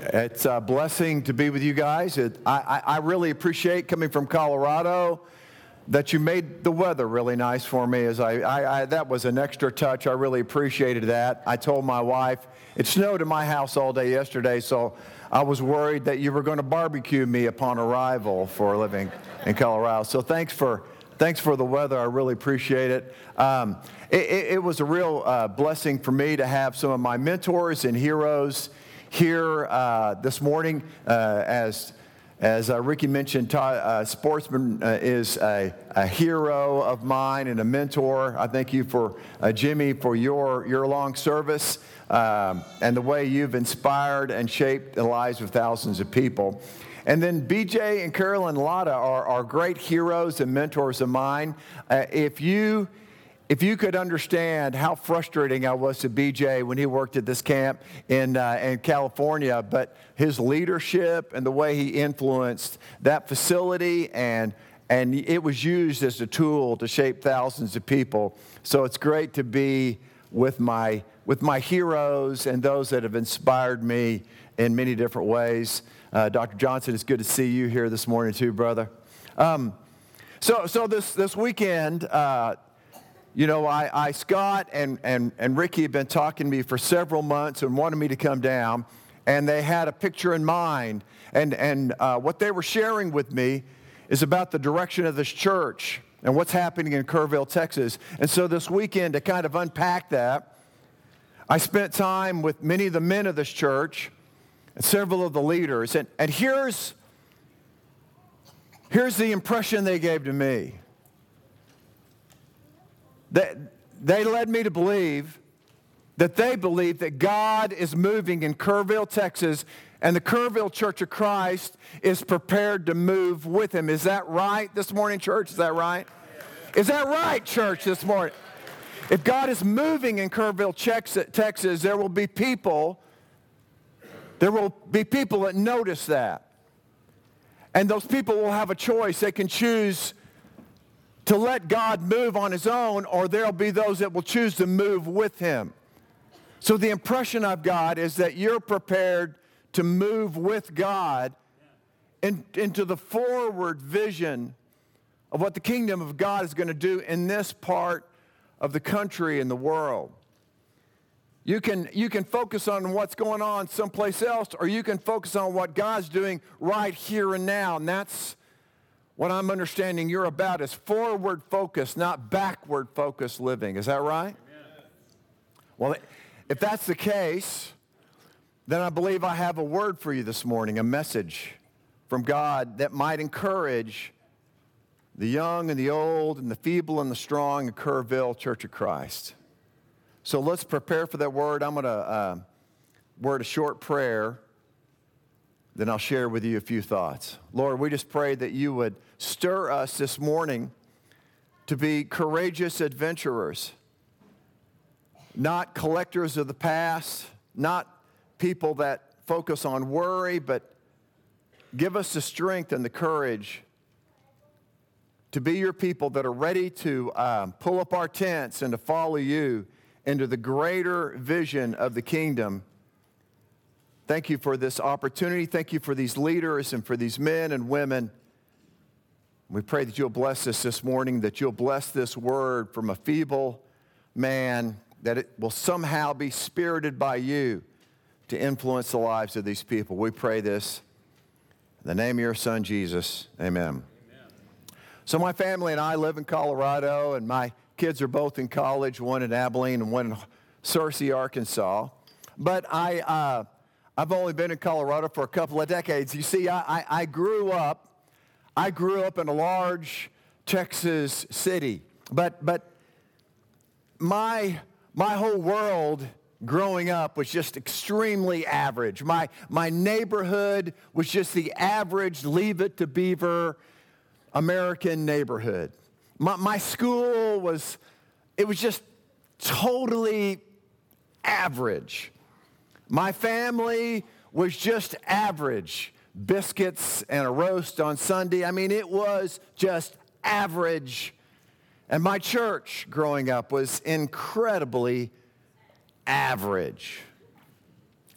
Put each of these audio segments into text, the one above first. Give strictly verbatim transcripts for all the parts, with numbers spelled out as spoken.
It's a blessing to be with you guys. It, I, I, I really appreciate coming from Colorado that you made the weather really nice for me. As I, I, I, that was an extra touch. I really appreciated that. I told my wife, it snowed in my house all day yesterday, so I was worried that you were going to barbecue me upon arrival for living in Colorado. So thanks for thanks for the weather. I really appreciate it. Um, it, it, it was a real uh, blessing for me to have some of my mentors and heroes here uh, this morning. Uh, as as uh, Ricky mentioned, Todd, uh, Sportsman uh, is a, a hero of mine and a mentor. I thank you for uh, Jimmy for your your long service um, and the way you've inspired and shaped the lives of thousands of people. And then B J and Carolyn Latta are, are great heroes and mentors of mine. Uh, if you If you could understand how frustrating I was to B J when he worked at this camp in uh, in California, but his leadership and the way he influenced that facility, and and it was used as a tool to shape thousands of people. So it's great to be with my with my heroes and those that have inspired me in many different ways. Uh, Doctor Johnson, it's good to see you here this morning too, brother. Um, so so this this weekend. Uh, You know, I, I Scott and, and, and Ricky have been talking to me for several months and wanted me to come down, and they had a picture in mind. And, and uh, what they were sharing with me is about the direction of this church and what's happening in Kerrville, Texas. And so this weekend, to kind of unpack that, I spent time with many of the men of this church and several of the leaders. And, and here's, here's the impression they gave to me. They, they led me to believe that they believe that God is moving in Kerrville, Texas, and the Kerrville Church of Christ is prepared to move with him. Is that right this morning, church? Is that right? Is that right, church, this morning? If God is moving in Kerrville, Texas, there will be people, there will be people that notice that. And those people will have a choice. They can choose to let God move on his own, or there'll be those that will choose to move with him. So the impression I've got is that you're prepared to move with God in, into the forward vision of what the kingdom of God is going to do in this part of the country and the world. You can, you can focus on what's going on someplace else, or you can focus on what God's doing right here and now, and that's what I'm understanding you're about is forward focus, not backward focus living. Is that right? Amen. Well, if that's the case, then I believe I have a word for you this morning, a message from God that might encourage the young and the old and the feeble and the strong in Kerrville Church of Christ. So let's prepare for that word. I'm going to uh, word a short prayer. Then I'll share with you a few thoughts. Lord, we just pray that you would stir us this morning to be courageous adventurers, not collectors of the past, not people that focus on worry, but give us the strength and the courage to be your people that are ready to um, pull up our tents and to follow you into the greater vision of the kingdom. Thank you for this opportunity. Thank you for these leaders and for these men and women. We pray that you'll bless us this morning, that you'll bless this word from a feeble man, that it will somehow be spirited by you to influence the lives of these people. We pray this in the name of your son, Jesus. Amen. Amen. So my family and I live in Colorado, and my kids are both in college, one in Abilene and one in Searcy, Arkansas. But I... Uh, I've only been in Colorado for a couple of decades. You see, I, I, I grew up, I grew up in a large Texas city, but but my my whole world growing up was just extremely average. My my neighborhood was just the average Leave It to Beaver American neighborhood. My my school was, it was just totally average. My family was just average. Biscuits and a roast on Sunday. I mean, it was just average. And my church growing up was incredibly average.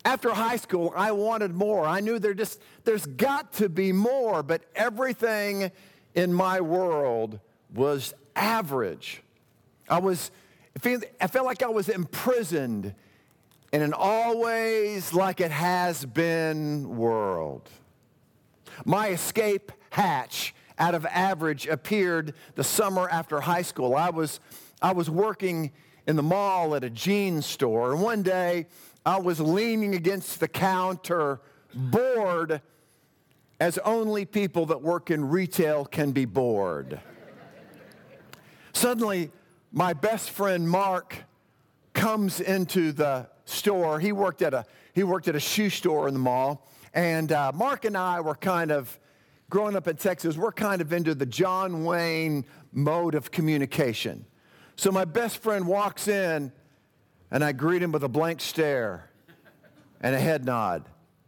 After high school, I wanted more. I knew there just, there's got to be more, but everything in my world was average. I was, I felt like I was imprisoned in an always like it has been world. My escape hatch out of average appeared the summer after high school. I was, I was working in the mall at a jeans store, and one day I was leaning against the counter, bored as only people that work in retail can be bored. Suddenly, my best friend Mark comes into the store. He worked at a he worked at a shoe store in the mall, and uh, Mark and I were kind of growing up in Texas. We're kind of into the John Wayne mode of communication. So my best friend walks in, and I greet him with a blank stare and a head nod.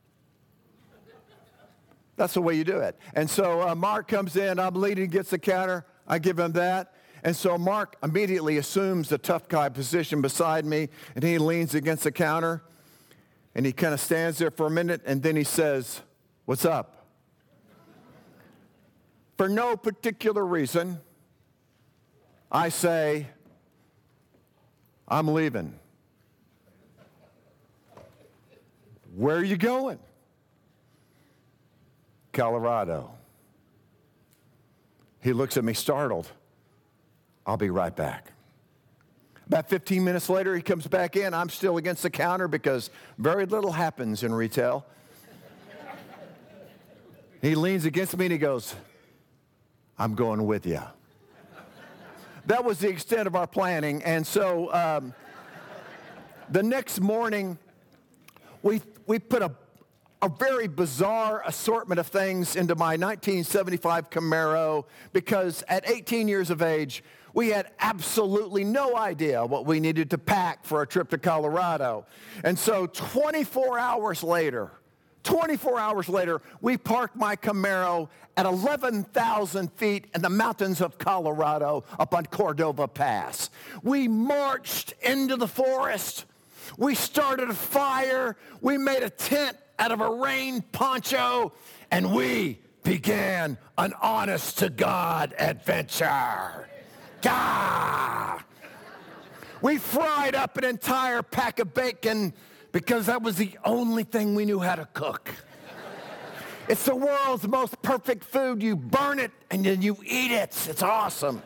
That's the way you do it. And so uh, Mark comes in. I'm leaning against the counter. I give him that. And so Mark immediately assumes the tough guy position beside me, and he leans against the counter, and he kind of stands there for a minute, and then he says, "What's up?" For no particular reason, I say, "I'm leaving." "Where are you going?" "Colorado." He looks at me startled. "I'll be right back." About fifteen minutes later, he comes back in. I'm still against the counter because very little happens in retail. He leans against me and he goes, "I'm going with you." That was the extent of our planning. And so um, the next morning, we, we put a, a very bizarre assortment of things into my nineteen seventy-five Camaro because at eighteen years of age, we had absolutely no idea what we needed to pack for a trip to Colorado. And so twenty-four hours later, twenty-four hours later, we parked my Camaro at eleven thousand feet in the mountains of Colorado up on Cordova Pass. We marched into the forest. We started a fire. We made a tent out of a rain poncho, and we began an honest-to-God adventure. Gah! We fried up an entire pack of bacon because that was the only thing we knew how to cook. It's the world's most perfect food. You burn it and then you eat it. It's awesome.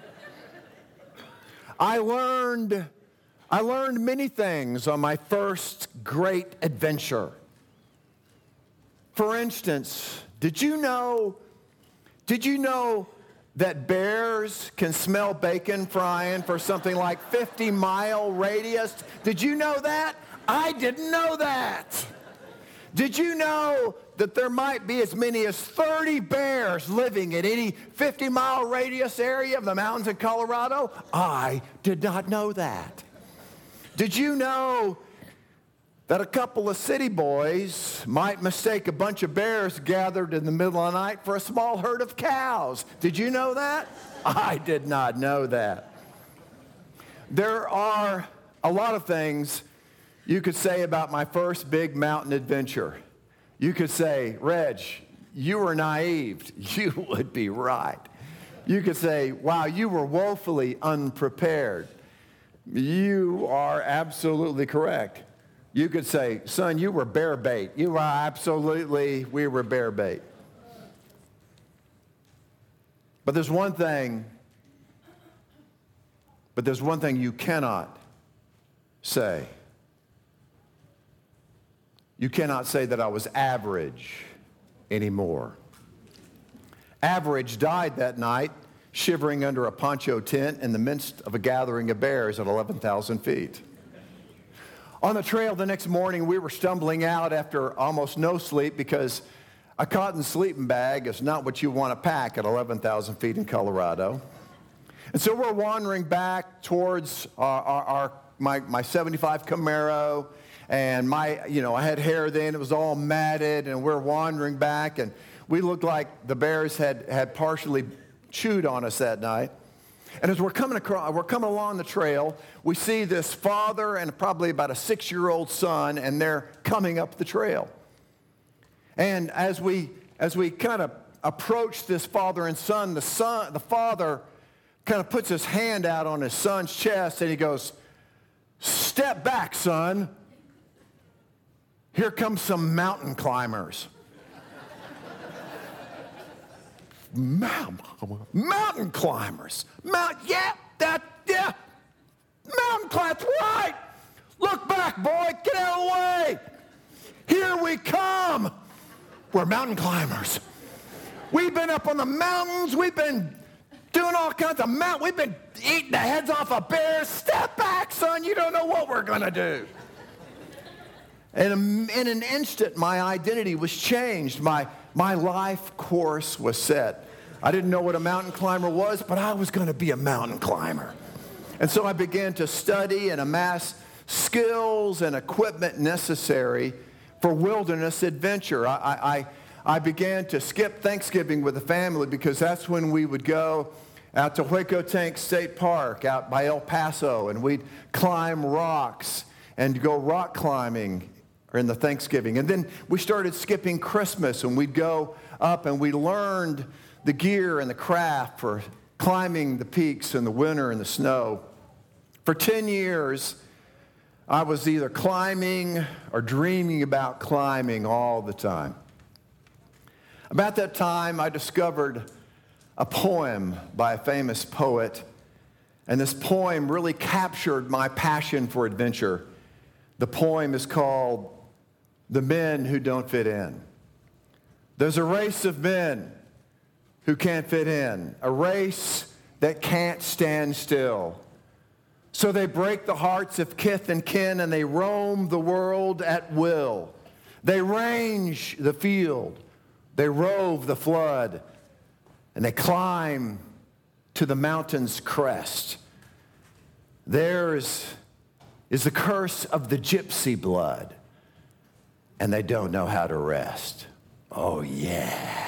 I learned, I learned many things on my first great adventure. For instance, did you know, did you know that bears can smell bacon frying for something like fifty mile radius? Did you know that? I didn't know that. Did you know that there might be as many as thirty bears living in any fifty mile radius area of the mountains of Colorado? I did not know that. Did you know that a couple of city boys might mistake a bunch of bears gathered in the middle of the night for a small herd of cows? Did you know that? I did not know that. There are a lot of things you could say about my first big mountain adventure. You could say, "Reg, you were naive." You would be right. You could say, "Wow, you were woefully unprepared." You are absolutely correct. You could say, "Son, you were bear bait." You are absolutely, we were bear bait. But there's one thing, but there's one thing you cannot say. You cannot say that I was average anymore. Average died that night, shivering under a poncho tent in the midst of a gathering of bears at eleven thousand feet. On the trail the next morning, we were stumbling out after almost no sleep because a cotton sleeping bag is not what you want to pack at eleven thousand feet in Colorado. And so we're wandering back towards our, our, our my, my seventy-five Camaro, and my, you know, I had hair then, it was all matted, and we're wandering back, and we looked like the bears had, had partially chewed on us that night. And as we're coming across, we're coming along the trail, we see this father and probably about a six-year-old son, and they're coming up the trail. And as we as we kind of approach this father and son, the son, the father kind of puts his hand out on his son's chest, and he goes, "Step back, son. Here come some mountain climbers." Mountain climbers. Mount, yeah, that, yeah. Mountain climbers, right. Look back, boy. Get out of the way. Here we come. We're mountain climbers. We've been up on the mountains. We've been doing all kinds of mountain. We've been eating the heads off of bears. Step back, son. You don't know what we're going to do. And in an instant, my identity was changed. My, my life course was set. I didn't know what a mountain climber was, but I was going to be a mountain climber. And so I began to study and amass skills and equipment necessary for wilderness adventure. I, I, I began to skip Thanksgiving with the family because that's when we would go out to Hueco Tank State Park out by El Paso, and we'd climb rocks and go rock climbing in the Thanksgiving. And then we started skipping Christmas, and we'd go up and we learned the gear and the craft for climbing the peaks in the winter and the snow. For ten years, I was either climbing or dreaming about climbing all the time. About that time, I discovered a poem by a famous poet, and this poem really captured my passion for adventure. The poem is called "The Men Who Don't Fit In." There's a race of men who can't fit in, a race that can't stand still. So they break the hearts of kith and kin, and they roam the world at will. They range the field, they rove the flood, and they climb to the mountain's crest. Theirs is the curse of the gypsy blood, and they don't know how to rest. Oh, yeah.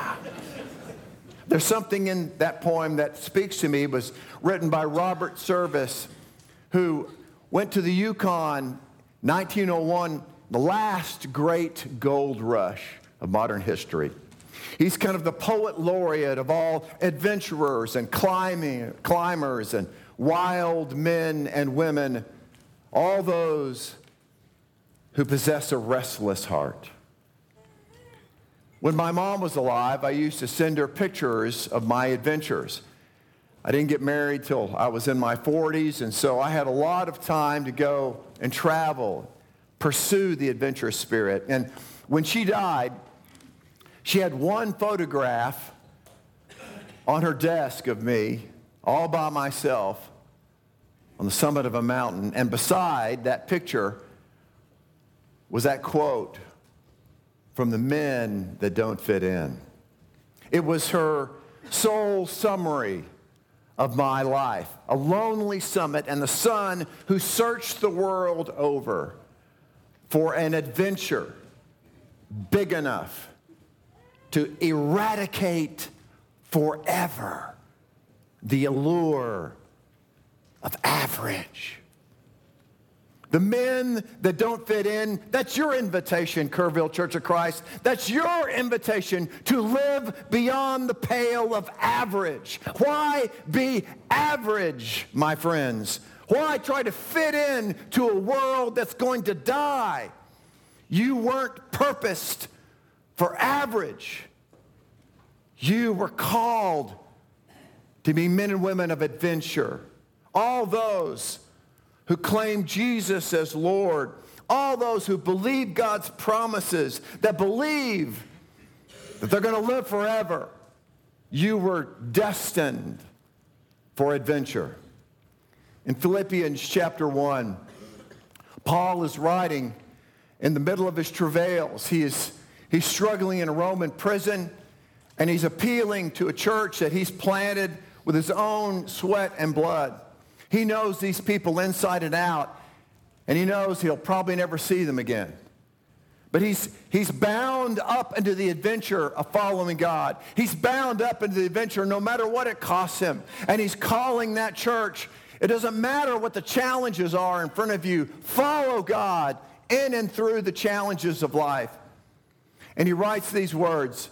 There's something in that poem that speaks to me. It was written by Robert Service, who went to the Yukon, nineteen oh one, the last great gold rush of modern history. He's kind of the poet laureate of all adventurers and climbing, climbers and wild men and women, all those who possess a restless heart. When my mom was alive, I used to send her pictures of my adventures. I didn't get married till I was in my forties, and so I had a lot of time to go and travel, pursue the adventurous spirit. And when she died, she had one photograph on her desk of me, all by myself, on the summit of a mountain. And beside that picture was that quote from "The Men That Don't Fit In." It was her sole summary of my life, a lonely summit and the son who searched the world over for an adventure big enough to eradicate forever the allure of average. The men that don't fit in, that's your invitation, Kerrville Church of Christ. That's your invitation to live beyond the pale of average. Why be average, my friends? Why try to fit in to a world that's going to die? You weren't purposed for average. You were called to be men and women of adventure. All those who claim Jesus as Lord, all those who believe God's promises, that believe that they're going to live forever, you were destined for adventure. In Philippians chapter one, Paul is writing in the middle of his travails. He is he's struggling in a Roman prison, and he's appealing to a church that he's planted with his own sweat and blood. He knows these people inside and out, and he knows he'll probably never see them again. But he's, he's bound up into the adventure of following God. He's bound up into the adventure no matter what it costs him. And he's calling that church. It doesn't matter what the challenges are in front of you. Follow God in and through the challenges of life. And he writes these words,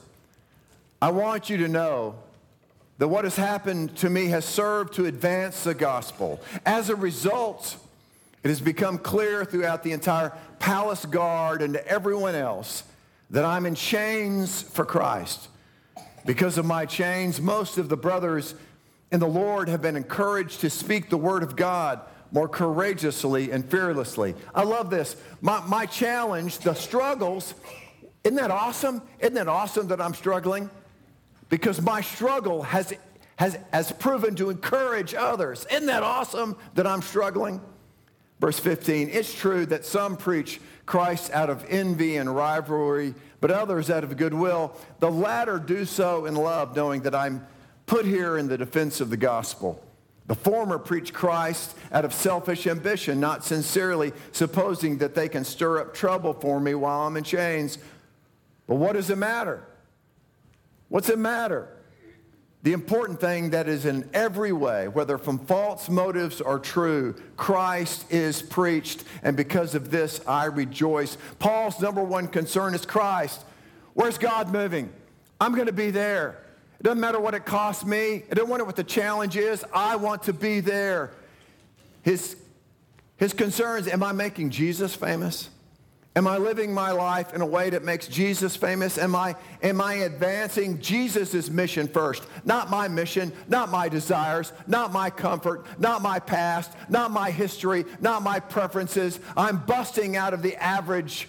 I want you to know that what has happened to me has served to advance the gospel. As a result, it has become clear throughout the entire palace guard and to everyone else that I'm in chains for Christ. Because of my chains, most of the brothers in the Lord have been encouraged to speak the word of God more courageously and fearlessly. I love this. My, my challenge, the struggles, isn't that awesome? Isn't that awesome that I'm struggling? Because my struggle has, has, has proven to encourage others. Isn't that awesome that I'm struggling? Verse fifteen, it's true that some preach Christ out of envy and rivalry, but others out of goodwill. The latter do so in love, knowing that I'm put here in the defense of the gospel. The former preach Christ out of selfish ambition, not sincerely, supposing that they can stir up trouble for me while I'm in chains. But what does it matter? What's it matter? The important thing that is in every way, whether from false motives or true, Christ is preached, and because of this I rejoice. Paul's number one concern is Christ. Where's God moving? I'm going to be there. It doesn't matter what it costs me. It doesn't matter what the challenge is. I want to be there. His, his concerns, am I making Jesus famous? Am I living my life in a way that makes Jesus famous? Am I, am I advancing Jesus' mission first? Not my mission, not my desires, not my comfort, not my past, not my history, not my preferences. I'm busting out of the average.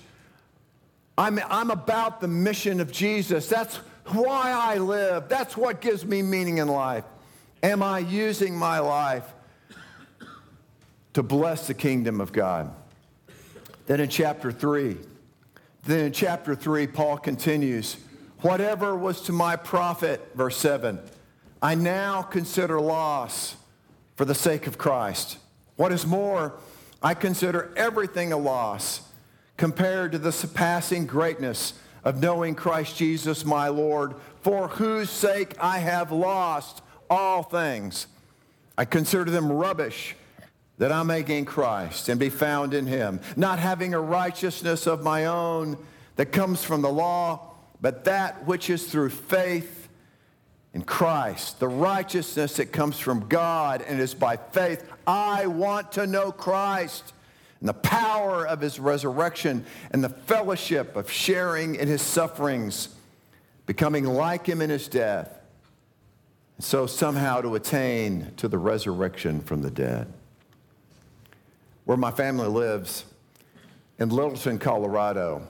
I'm, I'm about the mission of Jesus. That's why I live. That's what gives me meaning in life. Am I using my life to bless the kingdom of God? Then in chapter three, then in chapter three, Paul continues, whatever was to my profit, verse seven, I now consider loss for the sake of Christ. What is more, I consider everything a loss compared to the surpassing greatness of knowing Christ Jesus my Lord, for whose sake I have lost all things. I consider them rubbish, that I may gain Christ and be found in him, not having a righteousness of my own that comes from the law, but that which is through faith in Christ, the righteousness that comes from God and is by faith. I want to know Christ and the power of his resurrection and the fellowship of sharing in his sufferings, becoming like him in his death, and so somehow to attain to the resurrection from the dead. Where my family lives, in Littleton, Colorado,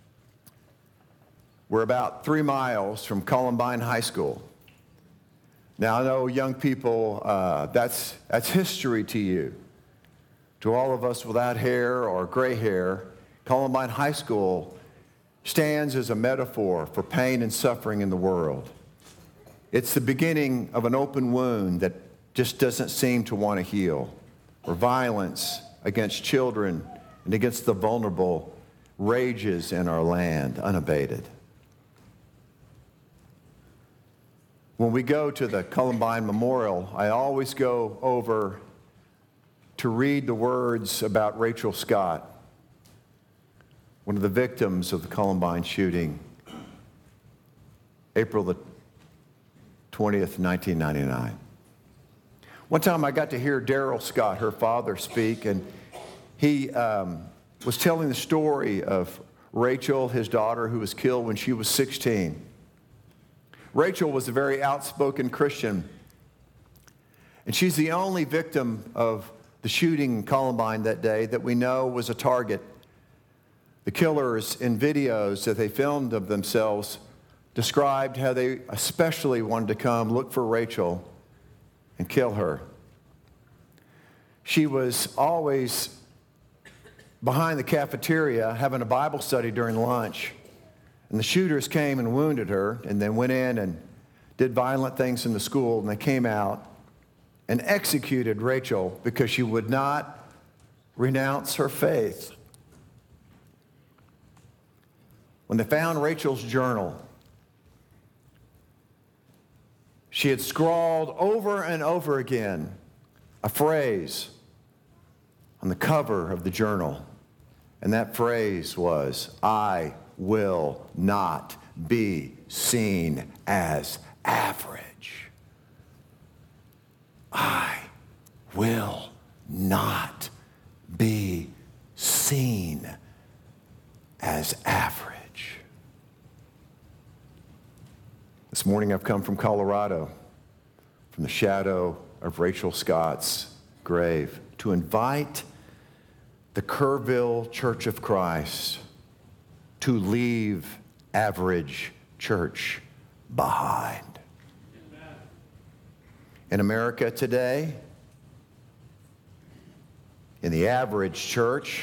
we're about three miles from Columbine High School. Now, I know young people, uh, that's, that's history to you. To all of us without hair or gray hair, Columbine High School stands as a metaphor for pain and suffering in the world. It's the beginning of an open wound that just doesn't seem to want to heal, where violence against children and against the vulnerable rages in our land unabated. When we go to the Columbine Memorial, I always go over to read the words about Rachel Scott, one of the victims of the Columbine shooting, April the twentieth, nineteen ninety-nine. One time I got to hear Darrell Scott, her father, speak, and he um, was telling the story of Rachel, his daughter, who was killed when she was sixteen. Rachel was a very outspoken Christian, and she's the only victim of the shooting in Columbine that day that we know was a target. The killers, in videos that they filmed of themselves, described how they especially wanted to come look for Rachel and kill her. She was always behind the cafeteria having a Bible study during lunch. And the shooters came and wounded her and then went in and did violent things in the school, and they came out and executed Rachel because she would not renounce her faith. when they found Rachel's journal, she had scrawled over and over again a phrase on the cover of the journal. And that phrase was, I will not be seen as average. I will not be seen as average. This morning I've come from Colorado, from the shadow of Rachel Scott's grave, to invite the Kerrville Church of Christ to leave average church behind. Amen. In America today, in the average church,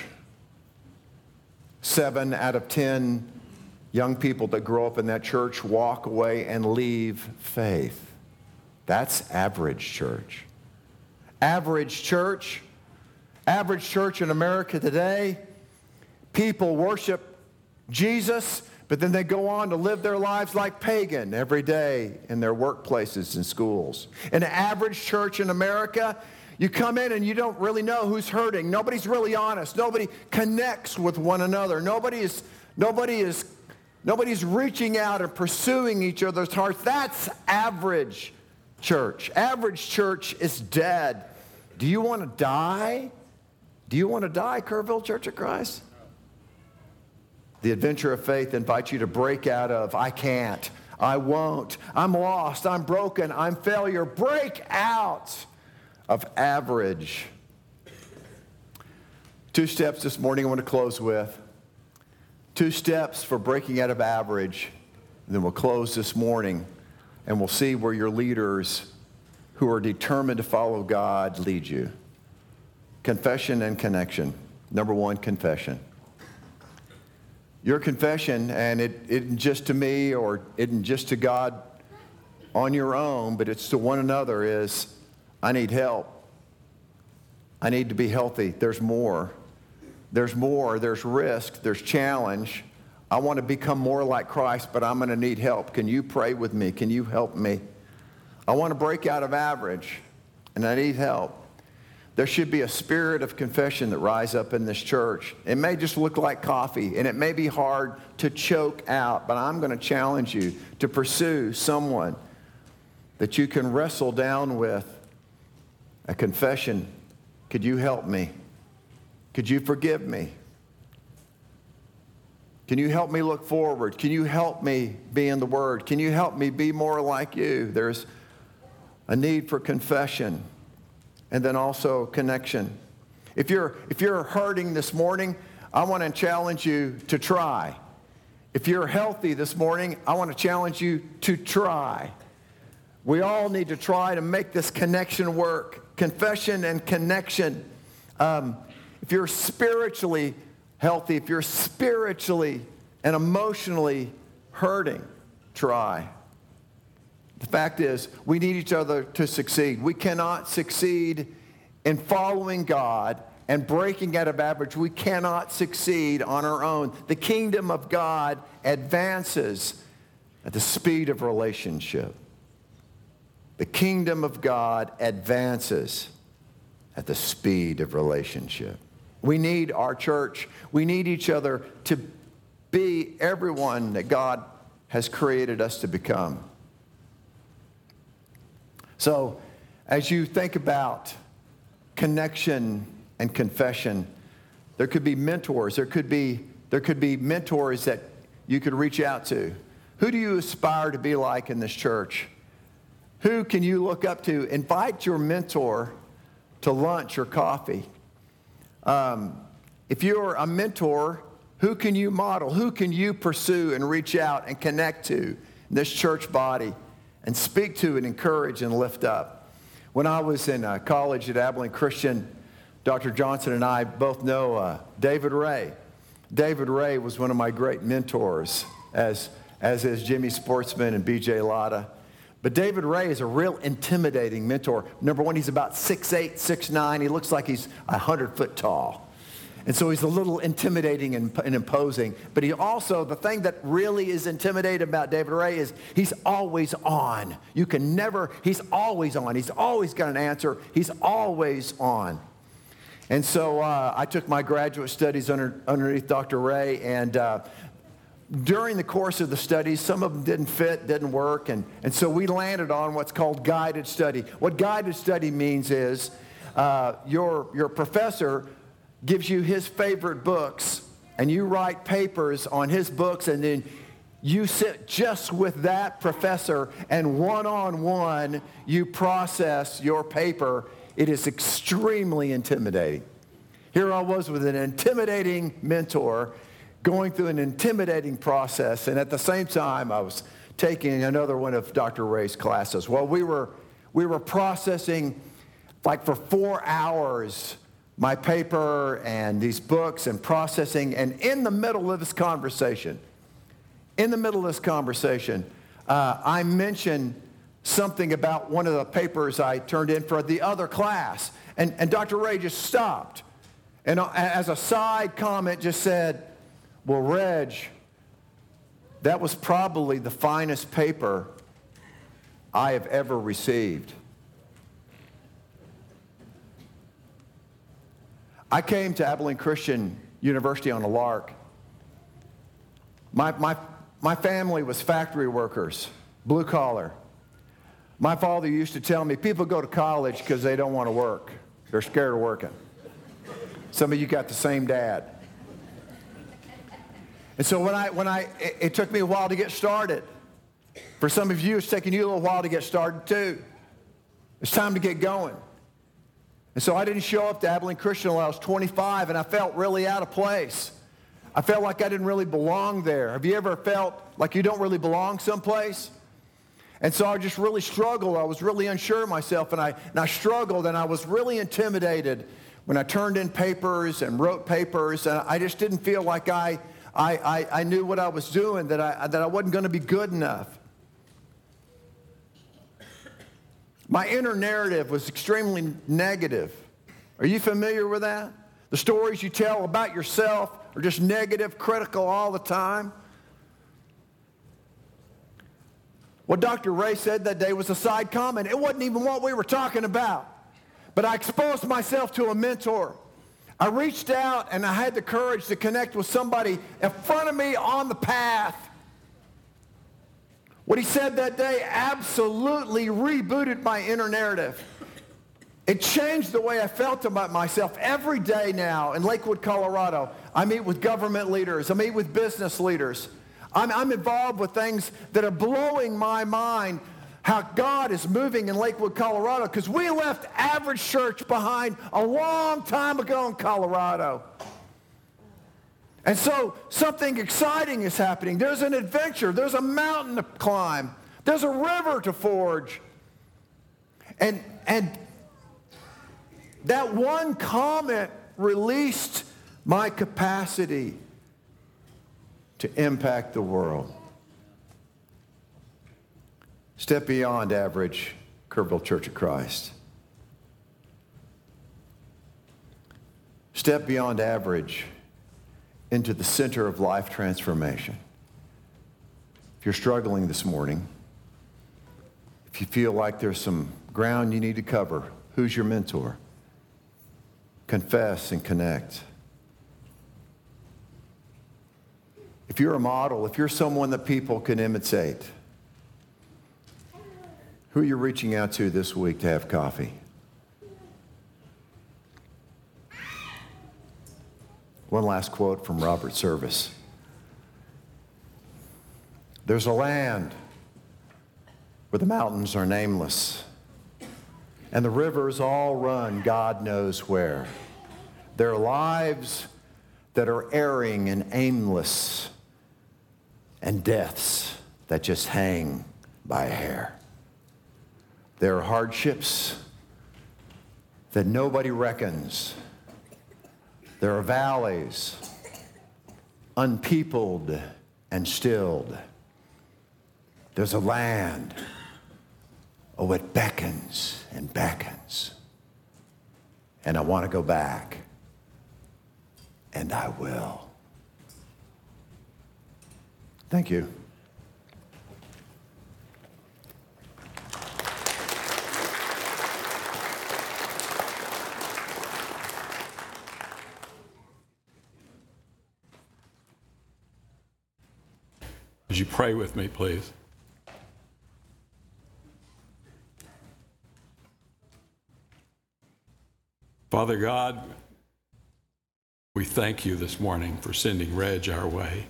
seven out of ten young people that grow up in that church walk away and leave faith. That's average church. Average church, average church in America today, people worship Jesus, but then they go on to live their lives like pagan every day in their workplaces and schools. In an average church in America, you come in and you don't really know who's hurting. Nobody's really honest. Nobody connects with one another. Nobody is, nobody is, nobody's reaching out and pursuing each other's hearts. That's average church. Average church is dead. Do you want to die? Do you want to die, Kerrville Church of Christ? The adventure of faith invites you to break out of, I can't, I won't, I'm lost, I'm broken, I'm failure. Break out of average. Two steps this morning I want to close with. Two steps for breaking out of average. And then we'll close this morning and we'll see where your leaders who are determined to follow God lead you. Confession and connection. Number one, confession. Your confession, and it isn't just to me or it isn't just to God on your own, but it's to one another, is I need help. I need to be healthy. There's more. There's more. There's risk. There's challenge. I want to become more like Christ, but I'm going to need help. Can you pray with me? Can you help me? I want to break out of average, and I need help. There should be a spirit of confession that rise up in this church. It may just look like coffee, and it may be hard to choke out, but I'm going to challenge you to pursue someone that you can wrestle down with a confession. Could you help me? Could you forgive me? Can you help me look forward? Can you help me be in the Word? Can you help me be more like you? There's a need for confession. And then also connection. If you're, if you're hurting this morning, I want to challenge you to try. If you're healthy this morning, I want to challenge you to try. We all need to try to make this connection work. Confession and connection. Um, if you're spiritually healthy, if you're spiritually and emotionally hurting, try. The fact is, we need each other to succeed. We cannot succeed in following God and breaking out of average. We cannot succeed on our own. The kingdom of God advances at the speed of relationship. The kingdom of God advances at the speed of relationship. We need our church. We need each other to be everyone that God has created us to become. So, as you think about connection and confession, there could be mentors. There could be, there could be mentors that you could reach out to. Who do you aspire to be like in this church? Who can you look up to? Invite your mentor to lunch or coffee. Um, if you're a mentor, who can you model? Who can you pursue and reach out and connect to in this church body? And speak to and encourage and lift up. When I was in uh, college at Abilene Christian, Doctor Johnson and I both know uh, David Ray. David Ray was one of my great mentors, as, as is Jimmy Sportsman and B J Latta. But David Ray is a real intimidating mentor. Number one, he's about six eight, six nine. He looks like he's one hundred foot tall. And so he's a little intimidating and, and imposing. But he also, the thing that really is intimidating about David Ray is he's always on. You can never, he's always on. He's always got an answer. He's always on. And so uh, I took my graduate studies under, underneath Doctor Ray, and uh, during the course of the studies, some of them didn't fit, didn't work, and, and so we landed on what's called guided study. What guided study means is uh, your, your professor gives you his favorite books, and you write papers on his books, and then you sit just with that professor, and one-on-one you process your paper. It is extremely intimidating. Here I was with an intimidating mentor going through an intimidating process, and at the same time I was taking another one of Doctor Ray's classes. Well, we were, we were processing like for four hours my paper and these books and processing, and in the middle of this conversation, in the middle of this conversation, uh, I mentioned something about one of the papers I turned in for the other class, and, and Doctor Ray just stopped, and as a side comment just said, well, Reg, that was probably the finest paper I have ever received. I came to Abilene Christian University on a lark. My, my, my family was factory workers, blue collar. My father used to tell me, people go to college because they don't want to work. They're scared of working. Some of you got the same dad. And so when I, when I, it, it took me a while to get started. For some of you, it's taking you a little while to get started too. It's time to get going. And so I didn't show up to Abilene Christian until I was twenty-five, and I felt really out of place. I felt like I didn't really belong there. Have you ever felt like you don't really belong someplace? And so I just really struggled. I was really unsure of myself, and I, and I struggled, and I was really intimidated when I turned in papers and wrote papers, and I just didn't feel like I, I, I, I knew what I was doing, that I, that I wasn't going to be good enough. My inner narrative was extremely negative. Are you familiar with that? The stories you tell about yourself are just negative, critical all the time. What Doctor Ray said that day was a side comment. It wasn't even what we were talking about. But I exposed myself to a mentor. I reached out and I had the courage to connect with somebody in front of me on the path. What he said that day absolutely rebooted my inner narrative. It changed the way I felt about myself. Every day now in Lakewood, Colorado, I meet with government leaders. I meet with business leaders. I'm, I'm involved with things that are blowing my mind, how God is moving in Lakewood, Colorado, because we left average church behind a long time ago in Colorado. And so something exciting is happening. There's an adventure. There's a mountain to climb. There's a river to forge. And, and that one comment released my capacity to impact the world. Step beyond average, Kerrville Church of Christ. Step beyond average into the center of life transformation. If you're struggling this morning, if you feel like there's some ground you need to cover, who's your mentor? Confess and connect. If you're a model, if you're someone that people can imitate, who are you reaching out to this week to have coffee? One last quote from Robert Service. There's a land where the mountains are nameless, and the rivers all run God knows where. There are lives that are erring and aimless, and deaths that just hang by a hair. There are hardships that nobody reckons. There are valleys, unpeopled and stilled. There's a land, oh, it beckons and beckons. And I want to go back. and I will. Thank you. Would you pray with me, please? Father God, we thank you this morning for sending Reg our way.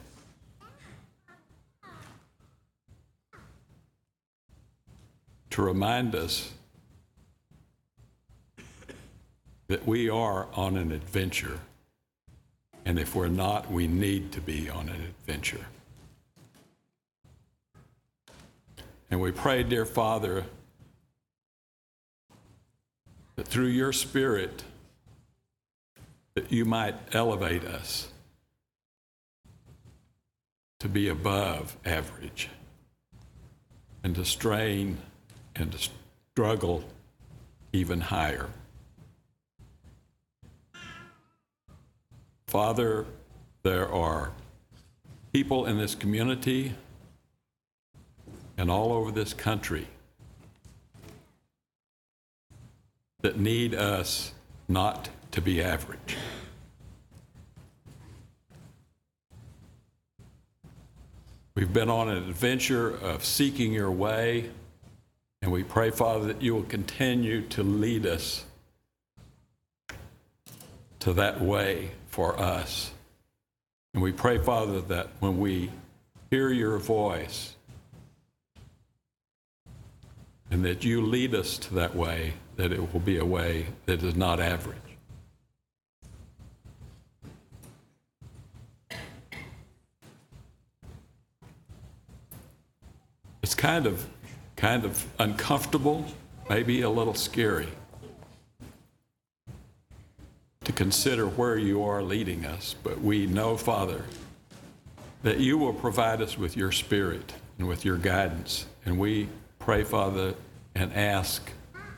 To remind us that we are on an adventure, and if we're not, we need to be on an adventure. And we pray, dear Father, that through your Spirit, that you might elevate us to be above average and to strain and to struggle even higher. Father, there are people in this community and all over this country that need us not to be average. We've been on an adventure of seeking your way, and we pray, Father, that you will continue to lead us to that way for us. And we pray, Father, that when we hear your voice, and that you lead us to that way, that it will be a way that is not average. It's kind of, kind of uncomfortable, maybe a little scary, to consider where you are leading us, but we know, Father, that you will provide us with your Spirit and with your guidance, and we pray, Father, and ask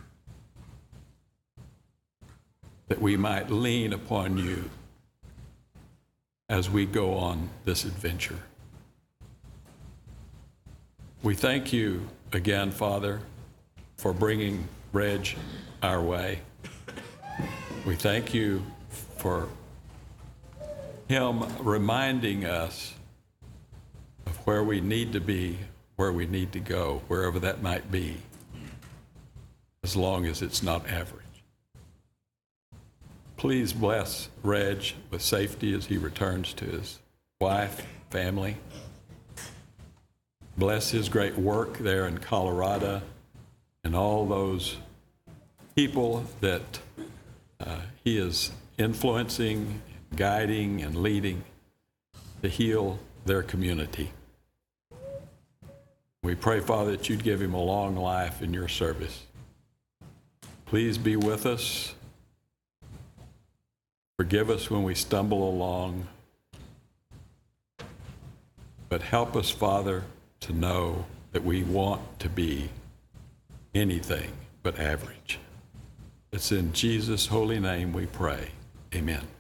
that we might lean upon you as we go on this adventure. We thank you again, Father, for bringing Reg our way. We thank you for him reminding us of where we need to be, where we need to go, wherever that might be, as long as it's not average. Please bless Reg with safety as he returns to his wife, family. Bless his great work there in Colorado and all those people that uh, he is influencing, guiding, and leading to heal their community. We pray, Father, that you'd give him a long life in your service. Please be with us. Forgive us when we stumble along. But help us, Father, to know that we want to be anything but average. It's in Jesus' holy name we pray. Amen.